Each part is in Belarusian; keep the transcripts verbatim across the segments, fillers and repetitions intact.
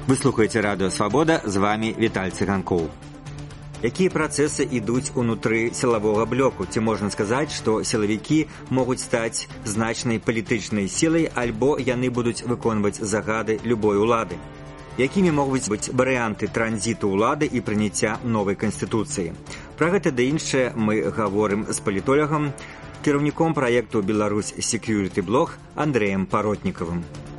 Вы слухаеце радыё Свабода, з вами Віталь Цыганкоў. Якія працэсы ідуць унутры сілавога блоку? Ці можна сказаць, што сілавікі могуць стаць значнай палітычнай сілай, альбо яны будуць выконваць загады любой улады? Якімі могуць быць варыянты транзіту ўлады і прыняцця новай канстытуцыі? Пра гэта да іншае мы гаворым з палітолагам, кіраўніком праекту «Беларусь Security Block» Андрэем Паротнікавым.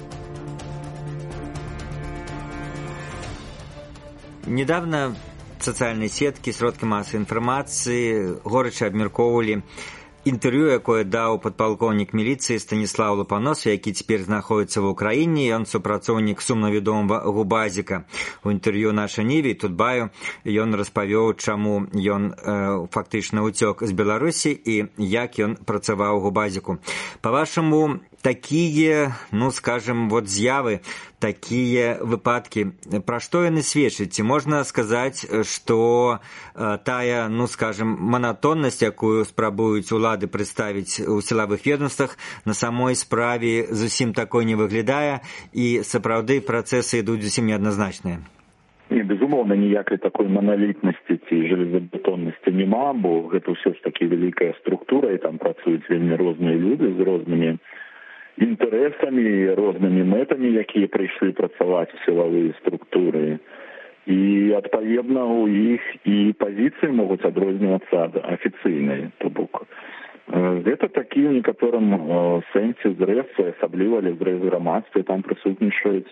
Недавно социальные сетки, сродки массовой информации горячо абмяркоўвалі інтэрв'ю, якое даў падпалкоўнік міліцыі Станіслаў Лапанос, які цяпер знаходзіцца ва ўкраіне. Ён супрацоўнік сумнавядомага губазіка. У інтэрв'ю нашай Ніве Тутбаю ён распавёў, чаму ён э, фактычна ўцёк з Беларусі і як ён працаваў у губазіку. Па-вашаму, такія, ну, скажем, вот з'явы, такія выпадкі, пра што яны сведчаць? Ці можна сказаць, што э, тая, ну, скажем, манатоннасць, якую спрабуюць улады прадставіць у сілавых ведомствах, на самой справе зусім такой не выглядае, і сапраўды працэсы ідуць зусім неадназначныя? Не, безумоўна, ніякай такой маналітнасці ці железабетоннасці няма, бо гэта ўсё ж такі вялікая структура, і там працуюць вельмі розныя люди з рознымі інтарэсамі, рознымі мэтамі, якія прыйшлі працаваць у сілавыя структуры. І, адпаведна, у іх і пазіцыі могуць адрознівацца ад афіцыйнай. То бок, гэта такі ў некаторым сэнсе зрэз, асабліва зрэз грамадства, там прысутнічаюць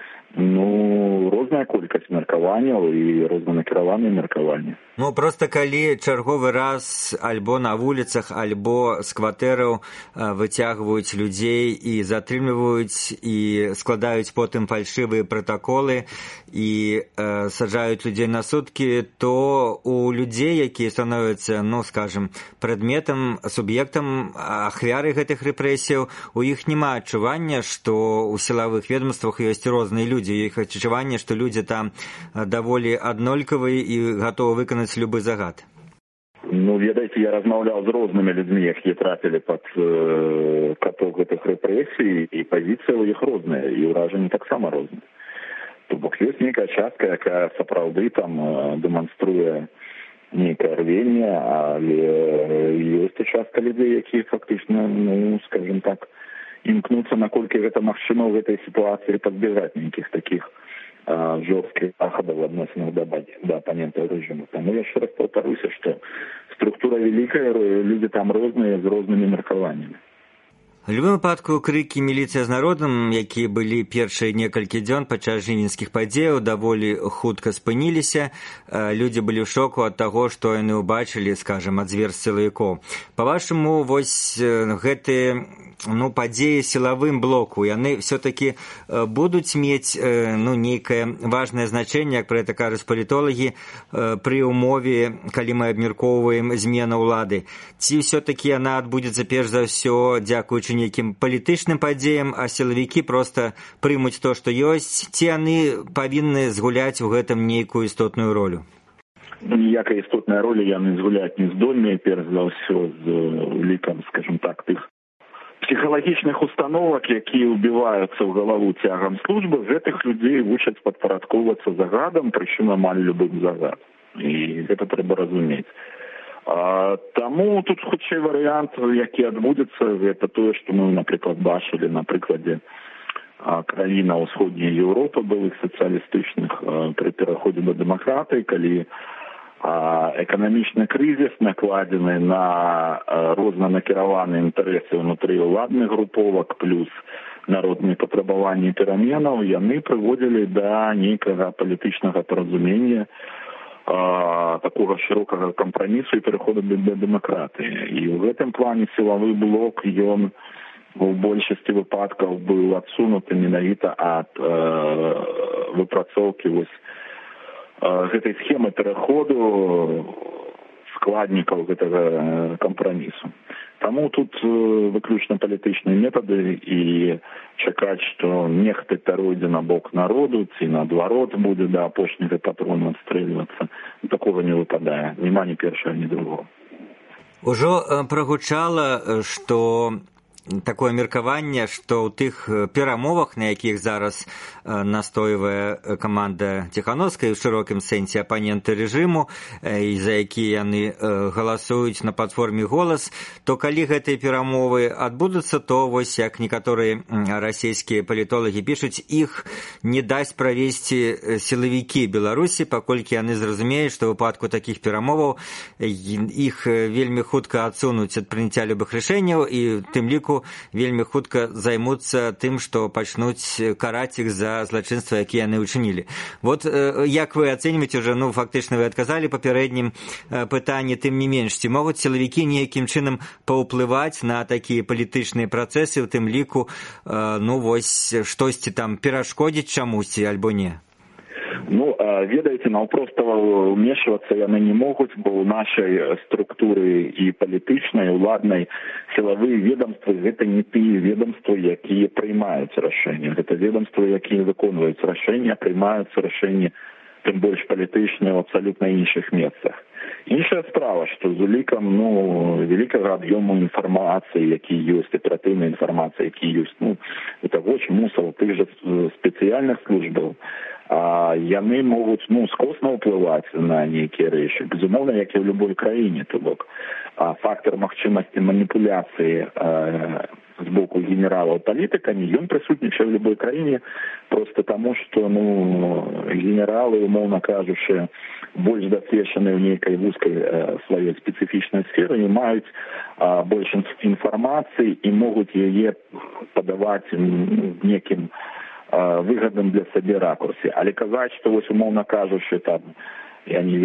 ну, розная колькасць меркаванняў і рознанакіраваныя меркаванні. Ну, просто калі чарговы раз альбо на вуліцах, альбо з кватэраў выцягваюць людзей і затрымліваюць, і складаюць потым фальшывыя пратаколы, і э, саджаюць людзей на суткі, то у людзей, якія становяцца, ну, скажем, прадметам, суб'ектам, ахвяры гэтых рэпрэсіяў, у іх няма адчування, што ў сілавых ведомствах ёсць розныя людзі. Іх адчуванне, што людзі там даволі аднолькавыя і гатовы выканаць любы загад. Ну, ведаеце, я размаўляў з рознымі людзьмі, якія трапілі пад э, каток гэтых рэпрэсій, і пазіцыя ў іх розная, і ўражанні таксама розныя. То бок ёсць нейкая частка, якая сапраўды там дэманструе нейкае рвенне, але ёсць і частка людзей, якія фактычна, ну, скажем так, імкнуцца, наколькі гэта магчыма ў гэтай сітуацыі, падбегаць нейкіх такіх а, жорсткіх захадаў адносінах да, да апанентаў рэжыму. Таму я яшчэ раз паўтаруся, што структура вялікая, людзі там розныя, з рознымі меркаваннямі. У любым выпадку крыкі «Міліцыя з народам», якія былі першыя некалькі дзён падчас жнівеньскіх падзеяў, даволі хутка спыніліся. Людзі былі ў шоку ад таго, што яны ўбачылі, скажем, ад зверств сілавікоў. Па-вашаму, вось гэтыя ну, падзеі сілавым блоку, яны все-таки будуць мець ну, нейкае важнае значэнне, як пра гэта кажуць палітолагі, пры ўмове, калі мы абмяркоўваем змену ўлады. Ці все-таки яна адбудзецца перш за ўсё дзякуючы нейкім палітычным падзеям, а сілавікі проста прымуць то, што ёсць, ці яны павінны згуляць у гэтым нейкую істотную ролю? Ніякай істотнай ролі яны згуляць не здольныя, перш за ўсё з лікам, скажем так, тых псіхалагічных установак, якія ўбіваюцца ў галаву цягам службы, гэтых людзей вучаць падпарадкоўвацца загадам, прычым амаль любым загадам. І гэта трэба разумець. А, таму тут хутчэй варыянт, які адбудзецца, гэта тое, што мы, напрыклад, бачылі на прыкладзе краін ўсходняй Еўропы, былых сацыялістычных, пры пераходзе да дэмакратыі, калі а, эканамічны крызіс, накладзены на а, рознанакіраваныя інтарэсы ўнутры ўладных груповак, плюс народныя патрабаванні пераменаў, яны прыводзілі да нейкага палітычнага паразумення, а, такога шырокага кампрамісу і пераходу да дэмакратыі. І ў гэтым плане сілавы блок, ён у большасці выпадкаў быў адсунуты менавіта ад э, выпрацоўкі вось гэтай схемы пераходу складнікаў гэтага кампрамісу. Таму тут выключна палітычныя метады, і чакаць, што нехта пяройдзе на бок народу, ці наадварот будзе да апошняга патрона адстрэльвацца, такога не выпадае. Няма ні першага, ні другога. Ужо прагучала, што такое меркаванне, што ў тых перамовах, на якіх зараз настойвае каманда Ціхановскай, у шырокім сэнсе апаненты рэжыму, і за якія яны галасуюць на платформе «Голас», то калі гэтыя перамовы адбудуцца, то вось як некаторыя расійскія палітолагі пішуць, іх не дасць правесці сілавікі Беларусі, паколькі яны зразумеюць, што ў выпадку такіх перамоваў іх вельмі хутка адсунуць ад прыняцця любых рашэнняў і тым ліку вельмі хутка займуцца тым, што пачнуць караць іх за злачынства, якія яны ўчынілі. Вот як вы ацэньваеце ўжо, ну фактычна вы адказалі папярэднім пытанні, тым не менш, ці могуць сілавікі неякім чынам паўплываць на такія палітычныя працэсы, у тым ліку, ну вось штосьці там перашкодзіць чамусьці альбо не? Ну, ведаеце, наўпростава ўмешвацца яны не могуць, бо ў нашай структуры і палітычнай, уладнай, сілавыя ведомствы гэта не тыя ведомствы, якія прымаюць рашэнні. Гэта ведомствы, якія выконваюць рашэнні, прымаюць рашэнні, тым больш палітычныя ў абсалютна іншых месцах. Іншая справа, што з улікам, ну, вялікага аб'ёму інфармацыі, які ёсць, аператыўнай інфармацыі, які ёсць, ну, это вось мусаў тых жа спецыяльных службаў, а яны могуць, ну, скосна ўплываць на нейкія рэчы, безумоўна, як і ў любой краіне, то бок а фактор магчымасці маніпуляцыі з боку генералаў палітыкамі, ён прысутнічае ў любой краіне проста таму, што, ну, генералы, умоўна кажучы, больш дасведчаныя ў нейкай вузкай сваёй спецыфічнай сферы і маюць а, больш інфармацыі і могуць яе падаваць некім выгадным для сабе ракурсе. Але казаць, што вось умоўна кажучы, там, я не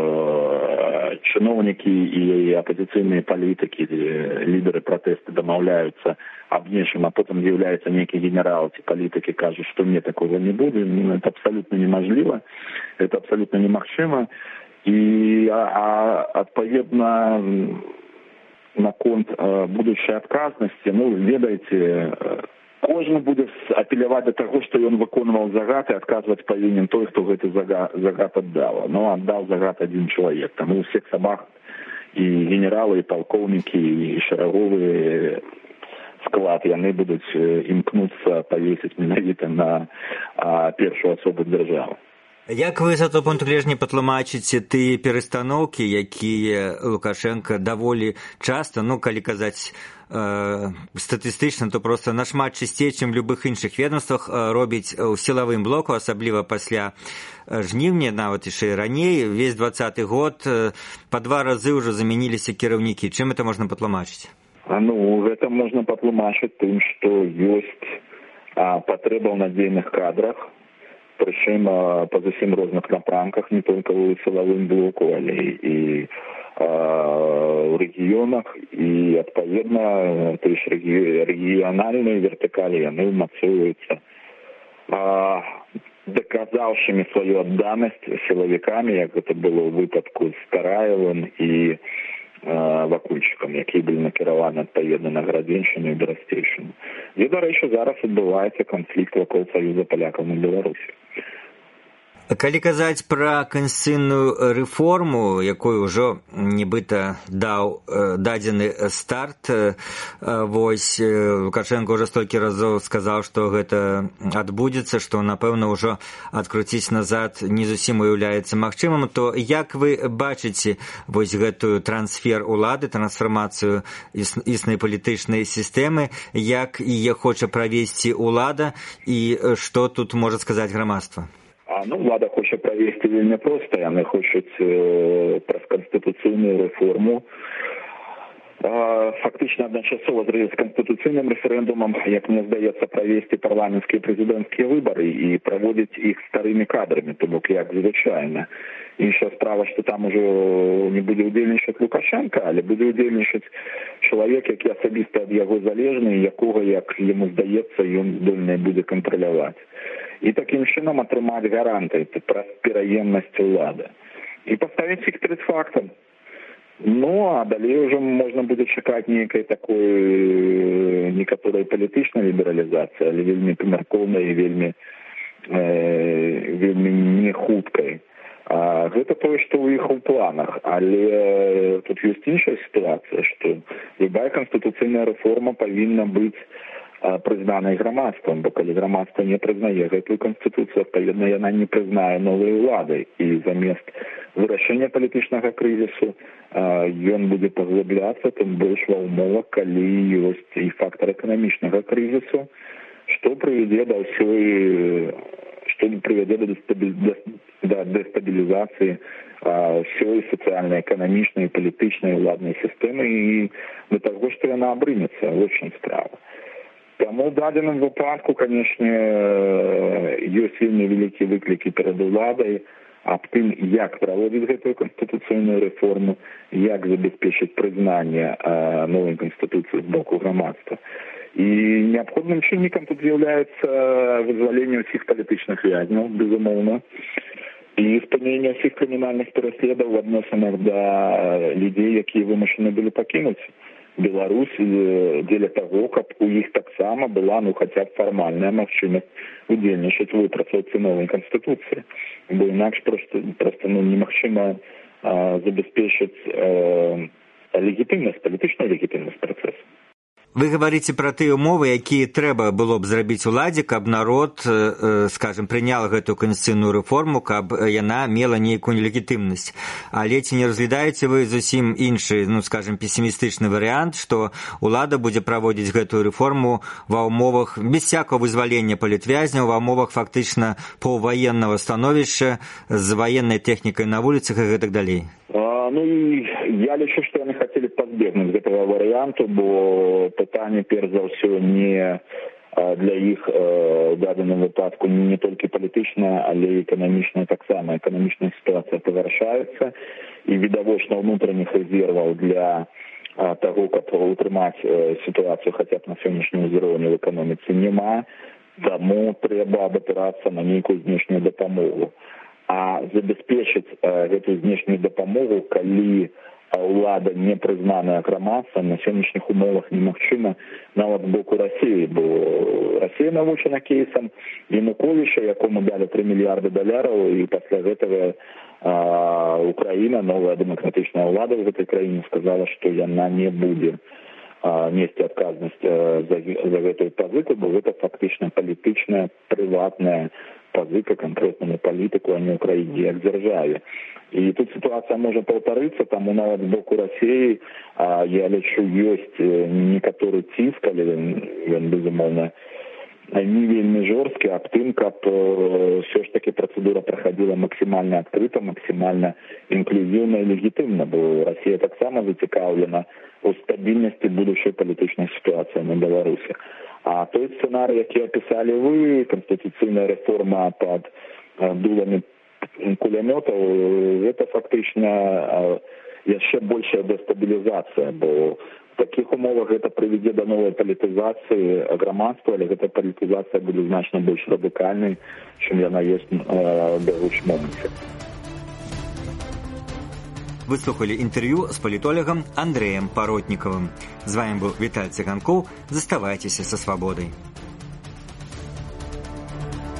ведаю, чыноўнікі і апазіцыйныя палітыкі, лідары пратэсту дамаўляюцца аб нечым, а потым з'яўляецца нейкі генерал ці палітыкі, кажуць, што мне такога не будзе. Ну, это абсалютна немажліва, это абсалютна немагчыма. І а, а, адпаведна наконт будучай адказнасці, ну, ведаеце, кожны будзе апеляваць да таго, што ён выконваў загад, і адказваць павінен той, хто гэты загад аддаў. Ну, аддаў загад адзін чалавек. Таму ўсіх сабак і генералы, і палкоўнікі, і шараговы склад, яны будуць імкнуцца павесіць менавіта на а, першую асобу дзяржавы. Як вы з гэтага пункту гледжання патлумачыце тыя перастаноўкі, якія Лукашенко даволі часта, ну, калі казаць э, статыстычна, то проста нашмат часцей, чым у любых іншых ведомствах, э, робіць у сілавым блоку, асабліва пасля жніўня, нават яшчэ і раней, увесь двадцаты год э, па два разы ўжо замяніліся кіраўнікі. Чым это можна патлумачыць? А, ну, гэта можна патлумачыць тым, што ёсць а, патрэба ў надзейных кадрах, прычым па зусім розных напрамках, не толькі ў сілавым блоку, але і ў рэгіёнах, і адпаведна тыя ж рэгіянальныя вертыкалі яны ўмацоўваюцца даказаўшымі сваю адданасць сілавікамі, як гэта было ў выпадку з Караевым і Вакульчыкам, якія былі накіраваны адпаведна на Градзеншчыну і Берасцейшчыну. І, дарэчы, зараз адбываецца канфлікт вакол Саюза палякаў на Беларусі. Калі казаць пра канстытуцыйную рэформу, якую ўжо нібыта даў дадзены старт, вось Лукашенко ўжо столькі разоў сказаў, што гэта адбудзецца, што, напэўна, ўжо адкруціць назад не зусім уяўляецца магчымым, то як вы бачыце вось гэтую трансфер улады, трансфармацыю існай палітычнай сістэмы, як яе хоча правесці ўлада і што тут можа сказаць грамадства? А, ну, ўлада хоча правесці вельмі проста. Яны хочуць э, праз канстытуцыйную рэформу э, фактычна адначасова з канстытуцыйным рэферэндумам, як мне здаецца, правесці парламенцкія і прэзідэнцкія выбары і праводзіць іх старымі кадрамі, то бок як звычайна. Іншая справа, што там ужо не будзе ўдзельнічаць Лукашенко, але будзе ўдзельнічаць чалавек, які асабіста ад яго залежны, якога, як яму здаецца, ён здольны будзе кантраляваць. І такім чынам атрымаць гарантыі праз пераемнасць улады. І паставіць іх перад фактам. Ну, а далей ўжо можна будзе чакаць нейкай такой некаторай палітычнай лібералізацыі, але вельмі памяркоўнай і вельмі, э, вельмі не хуткай. А гэта тое, што ў іх у планах, але тут ёсць іншая сітуацыя, што любая канстытуцыйная рэформа павінна быць прызнанай грамадствам, бо калі грамадства не прызнае гэтую канстытуцыю, адпаведна яна не прызнае новай уладай, і замест вырашэння палітычнага крызісу ён будзе паглыбляцца, тым больш ва ўмовах, калі ёсць і фактар эканамічнага крызісу, што прывядзе да ўсёй што прывядзе да дэстабілізацыі ўсёй сацыяльна-эканамічнай, палітычнай, уладнай сістэмы і да таго, што яна абрынецца, очень справа. Таму ў дадзеным выпадку, канешне, ёсць вельмі вялікія выклікі перад уладай аб тым, як праводзіць гэтую канстытуцыйную рэформу, як забяспечыць прызнанне новай канстытуцыі з боку грамадства. І неабходным чыннікам тут з'яўляецца вызваленне ўсіх палітычных вязняў, безумоўна, і спыненне ўсіх крымінальных пераследаў у адносінах да людзей, якія вымушаны былі пакінуць Беларусь дзеля таго, каб у іх таксама была, ну, хаця б фармальная магчымасць удзельнічаць у выпрацоўцы новай канстытуцыі. Бо інакш проста, проста ну, немагчыма а, забяспечыць а, легітымнасць, палітычную легітымнасць працэсу. Вы говорите про тыя умовы, якія трэба было б зрабіць уладзе, каб народ, скажем, прынял гэтую канстытуцыйную рэформу, каб яна мела нейкую легітымнасць. Але ці не разглядаеце вы зусім іншы, ну, скажем, пессімістычны варыянт, што улада будзе праводзіць гэтую рэформу ва ўмовах без всякого вызвалення палітвязняў, ва ўмовах фактычна паўваеннага становішча з ваеннай тэхнікай на вуліцах і гэтак далей? Ну, я лічу, што яны хацелі пазбегнуць гэтага варыянту, бо пытанне, перш за ўсё, не для іх у дадзеным выпадку не толькі палітычная, але і эканамічная таксама. Эканамічная сітуацыя пагаршаецца, і відавочна ўнутраных рэзерваў для таго, каб утрымаць сітуацыю хаця б на сённяшнім узроўні в эканоміцы няма, таму трэба абапірацца на нейкую знешнюю дапамогу. А забяспечыць э, гэтую знешнюю дапамогу, калі ўлада не прызнаная грамадствам, на сённяшніх умовах немагчыма нават з боку Расіі, бо Расія навучана кейсам Януковіча, якому далі тры мільярды даляраў, і пасля гэтага э, Украіна, новая дэмакратычная ўлада ў гэтай краіне сказала, што яна не будзе э, несці адказнасць э, за, за гэтую пазыку, бо гэта фактычна палітычная, прыватная пазыка канкрэтнаму палітыку, а не Украіне як дзяржаве. І тут сітуацыя можа паўтарыцца, таму нават з боку Расіі, а, я лічу, ёсць некаторы ціск, але ён, безумоўна, не вельмі жорсткі, аб тым, каб ўсё ж такі працэдура праходзіла максімальна адкрыта, максімальна інклюзіўна і легітымна, бо Расія таксама зацікаўлена у стабільнасці будучай палітычнай сітуацыі на Беларусі. А той сцэнарый, які апісалі вы, канстытуцыйная рэформа пад дуламі кулямётаў, гэта фактычна яшчэ большая дэстабілізацыя, бо в такіх умовах гэта прывядзе да новай палітызацыі грамадства, але гэта палітызацыя будзе значна больш радыкальнай, чым яна ёсць ў бягучым моменце. Вы слухали интервью с политологом Андреем Поротниковым. С вами был Виталий Цыганков. Заставайтесь со свободой.